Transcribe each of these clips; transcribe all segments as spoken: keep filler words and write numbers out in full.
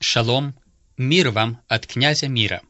Шалом, мир вам от князя мира.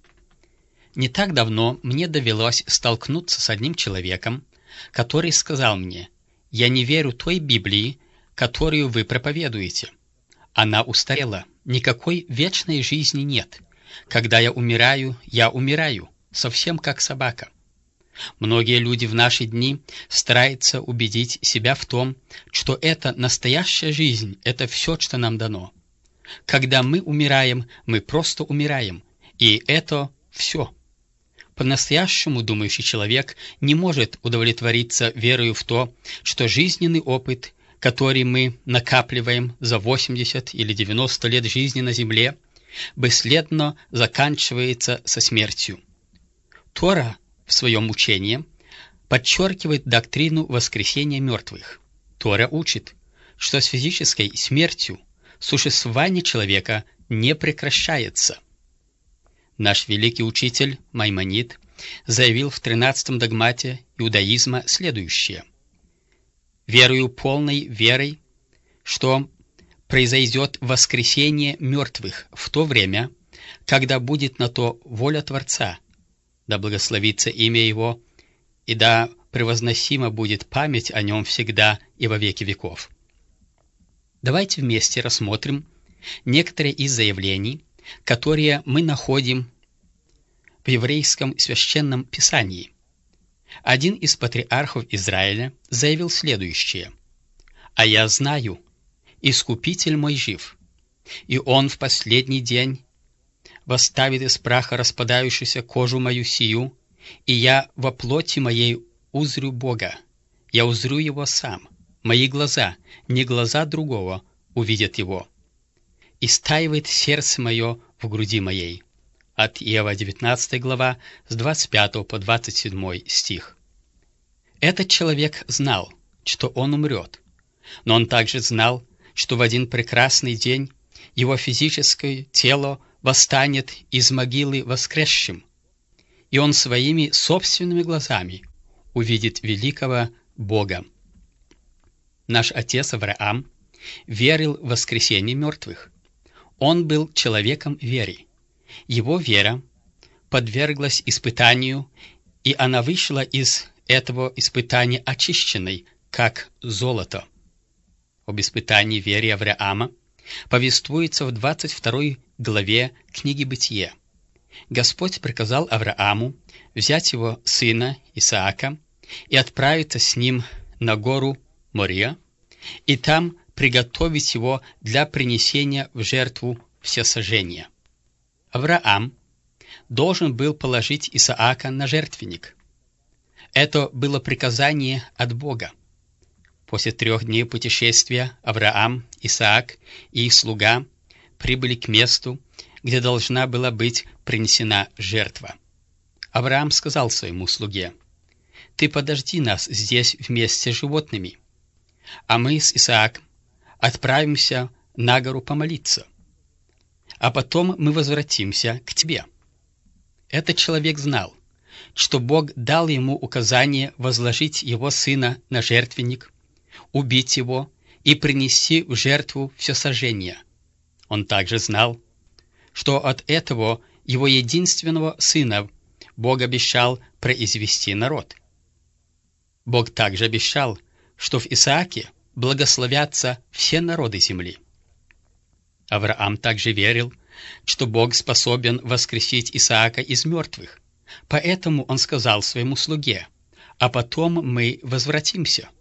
Не так давно мне довелось столкнуться с одним человеком, который сказал мне: «Я не верю той Библии, которую вы проповедуете. Она устарела, никакой вечной жизни нет. Когда я умираю, я умираю, совсем как собака». Многие люди в наши дни стараются убедить себя в том, что это настоящая жизнь, это все, что нам дано. Когда мы умираем, мы просто умираем, и это все. По-настоящему думающий человек не может удовлетвориться верою в то, что жизненный опыт, который мы накапливаем за восемьдесят или девяносто лет жизни на земле, бесследно заканчивается со смертью. Тора в своем учении подчеркивает доктрину воскресения мертвых. Тора учит, что с физической смертью существование человека не прекращается. Наш великий учитель Маймонид заявил в тринадцатом догмате иудаизма следующее: «Верую полной верой, что произойдет воскресение мертвых в то время, когда будет на то воля Творца, да благословится имя Его, и да превозносима будет память о Нем всегда и во веки веков». Давайте вместе рассмотрим некоторые из заявлений, которые мы находим в еврейском священном писании. Один из патриархов Израиля заявил следующее: «А я знаю, Искупитель мой жив, и Он в последний день восставит из праха распадающуюся кожу мою сию, и я во плоти моей узрю Бога, я узрю Его сам, мои глаза, не глаза другого, увидят Его. И стаивает сердце мое в груди моей». От Иова девятнадцатая глава, с двадцать пятого по двадцать седьмой стих. Этот человек знал, что он умрет, но он также знал, что в один прекрасный день его физическое тело восстанет из могилы воскресшим, и он своими собственными глазами увидит великого Бога. Наш отец Авраам верил в воскресение мертвых. Он был человеком веры. Его вера подверглась испытанию, и она вышла из этого испытания очищенной, как золото. Об испытании веры Авраама повествуется в двадцать второй главе книги Бытие. Господь приказал Аврааму взять его сына Исаака и отправиться с ним на гору Мория, и там приготовить его для принесения в жертву всесожжения. Авраам должен был положить Исаака на жертвенник. Это было приказание от Бога. После трех дней путешествия Авраам, Исаак и их слуга прибыли к месту, где должна была быть принесена жертва. Авраам сказал своему слуге: «Ты подожди нас здесь вместе с животными, а мы с Исааком отправимся на гору помолиться, а потом мы возвратимся к тебе». Этот человек знал, что Бог дал ему указание возложить его сына на жертвенник, убить его и принести в жертву всесожжения. Он также знал, что от этого его единственного сына Бог обещал произвести народ. Бог также обещал, что в Исааке благословятся все народы земли. Авраам также верил, что Бог способен воскресить Исаака из мертвых, поэтому он сказал своему слуге: «А потом мы возвратимся».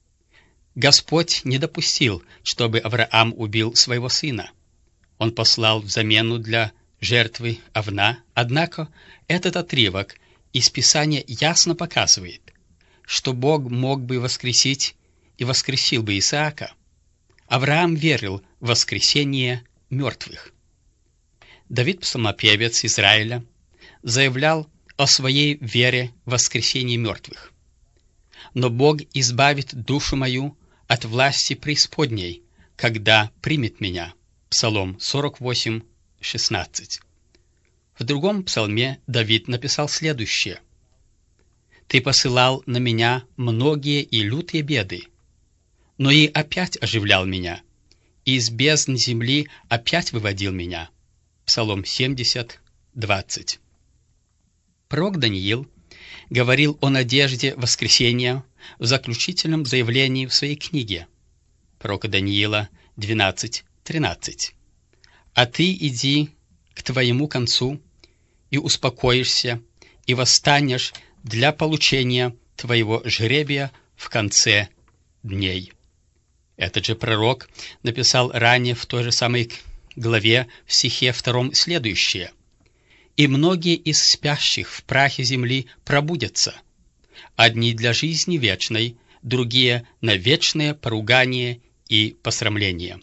Господь не допустил, чтобы Авраам убил своего сына. Он послал в замену для жертвы овна, однако этот отрывок из Писания ясно показывает, что Бог мог бы воскресить и воскресил бы Исаака. Авраам верил в воскресение мертвых. Давид, псалмопевец Израиля, заявлял о своей вере в воскресение мертвых. «Но Бог избавит душу мою от власти преисподней, когда примет меня». Псалом сорок восемь, шестнадцать. В другом псалме Давид написал следующее: «Ты посылал на меня многие и лютые беды, но и опять оживлял меня, и из бездн земли опять выводил меня. Псалом семьдесят, двадцать. Пророк Даниил говорил о надежде воскресения в заключительном заявлении в своей книге. Пророка Даниила двенадцать, тринадцать. «А ты иди к твоему концу и успокоишься, и восстанешь для получения твоего жребия в конце дней». Этот же пророк написал ранее в той же самой главе в стихе втором следующее: «И многие из спящих в прахе земли пробудятся, одни для жизни вечной, другие на вечное поругание и посрамление».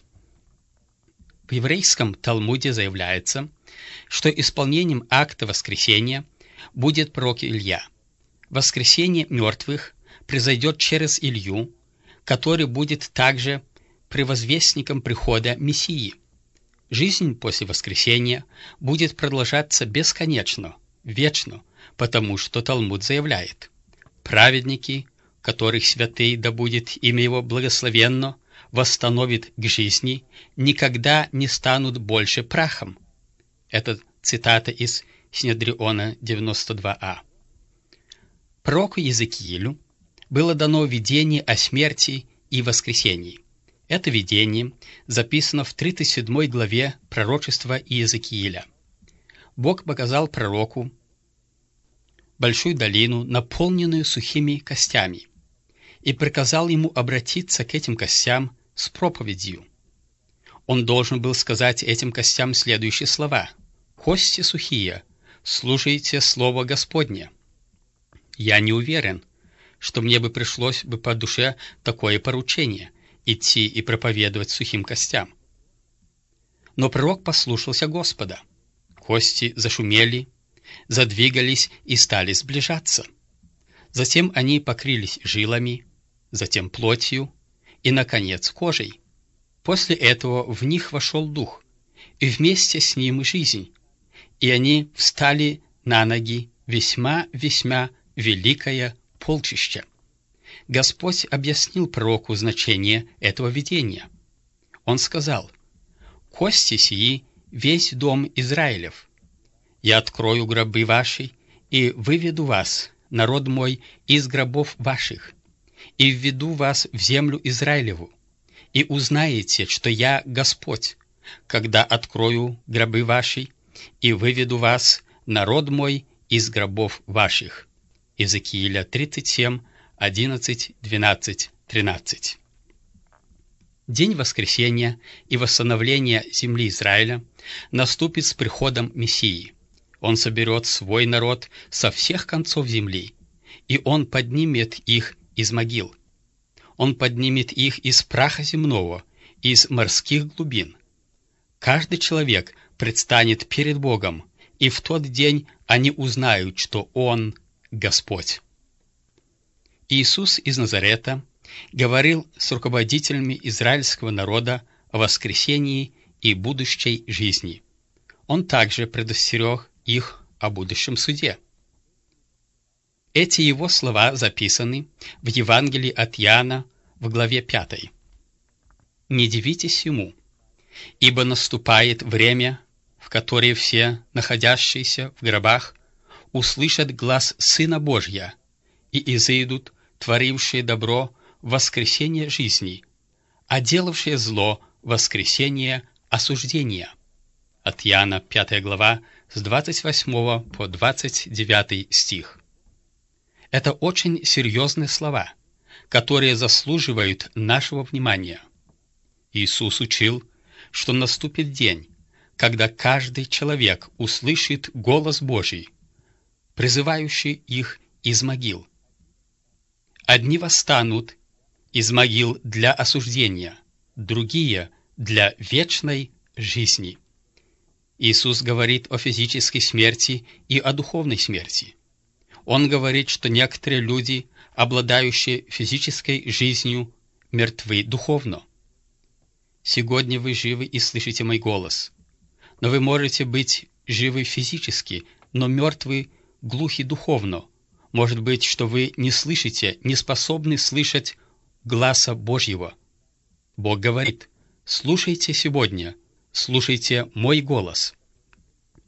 В еврейском Талмуде заявляется, что исполнением акта воскресения будет пророк Илья. Воскресение мертвых произойдет через Илью, который будет также предвозвестником прихода Мессии. Жизнь после воскресения будет продолжаться бесконечно, вечно, потому что Талмуд заявляет: праведники, которых святый, да будет имя его благословенно, восстановит к жизни, никогда не станут больше прахом. Это цитата из Синедриона девяносто два а. Пророку Иезекиилю было дано видение о смерти и воскресении. Это видение записано в тридцать седьмой главе пророчества Иезекииля. Бог показал пророку большую долину, наполненную сухими костями, и приказал ему обратиться к этим костям с проповедью. Он должен был сказать этим костям следующие слова: «Кости сухие, слушайте слово Господне». Я не уверен, что мне бы пришлось бы по душе такое поручение — идти и проповедовать сухим костям. Но пророк послушался Господа. Кости зашумели, задвигались и стали сближаться. Затем они покрылись жилами, затем плотью и, наконец, кожей. После этого в них вошел дух, и вместе с ним жизнь, и они встали на ноги, весьма-весьма великое полчище. Господь объяснил пророку значение этого видения. Он сказал: «Кости сии — весь дом Израилев. Я открою гробы ваши и выведу вас, народ мой, из гробов ваших, и введу вас в землю Израилеву, и узнаете, что я Господь, когда открою гробы ваши и выведу вас, народ мой, из гробов ваших». Иезекииля тридцать семь, одиннадцать, двенадцать, тринадцать. День воскресения и восстановления земли Израиля наступит с приходом Мессии. Он соберет свой народ со всех концов земли, и Он поднимет их из могил. Он поднимет их из праха земного, из морских глубин. Каждый человек предстанет перед Богом, и в тот день они узнают, что Он — Господь. Иисус из Назарета говорил с руководителями израильского народа о воскресении и будущей жизни. Он также предостерег их о будущем суде. Эти его слова записаны в Евангелии от Иоанна в главе пятой. «Не дивитесь ему, ибо наступает время, в которое все, находящиеся в гробах, услышат глас Сына Божья, и изыдут, творившие добро, в воскресение жизни, а делавшие зло — воскресение осуждения». От Иоанна пятая глава с двадцать восьмого по двадцать девятый стих. Это очень серьезные слова, которые заслуживают нашего внимания. Иисус учил, что наступит день, когда каждый человек услышит голос Божий, призывающий их из могил. Одни восстанут из могил для осуждения, другие — для вечной жизни. Иисус говорит о физической смерти и о духовной смерти. Он говорит, что некоторые люди, обладающие физической жизнью, мертвы духовно. Сегодня вы живы и слышите мой голос, но вы можете быть живы физически, но мертвы, глухи духовно. Может быть, что вы не слышите, не способны слышать гласа Божьего. Бог говорит: «Слушайте сегодня, слушайте мой голос».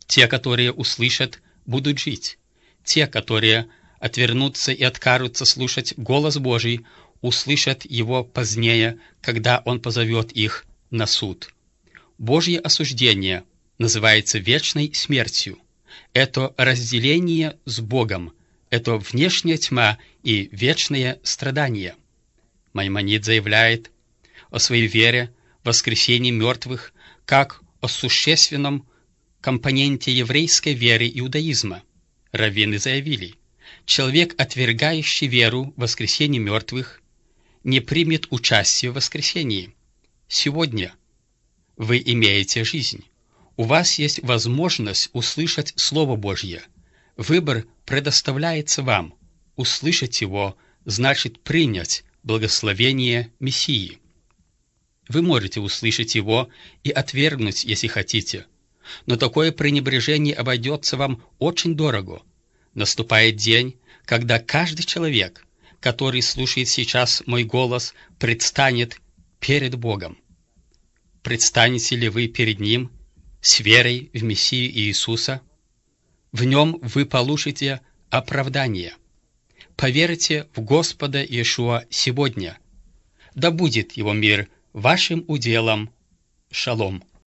Те, которые услышат, будут жить. Те, которые отвернутся и откажутся слушать голос Божий, услышат его позднее, когда Он позовет их на суд. Божье осуждение называется вечной смертью. Это разделение с Богом, это внешняя тьма и вечное страдание. Маймонид заявляет о своей вере в воскресение мертвых как о существенном компоненте еврейской веры иудаизма. Раввины заявили: человек, отвергающий веру в воскресение мертвых, не примет участие в воскресении. Сегодня вы имеете жизнь. У вас есть возможность услышать Слово Божье. Выбор предоставляется вам. Услышать его значит принять благословение Мессии. Вы можете услышать его и отвергнуть, если хотите. Но такое пренебрежение обойдется вам очень дорого. Наступает день, когда каждый человек, который слушает сейчас мой голос, предстанет перед Богом. Предстанете ли вы перед Ним с верой в Мессию Иисуса? В Нем вы получите оправдание. Поверьте в Господа Иешуа сегодня. Да будет Его мир вашим уделом. Шалом.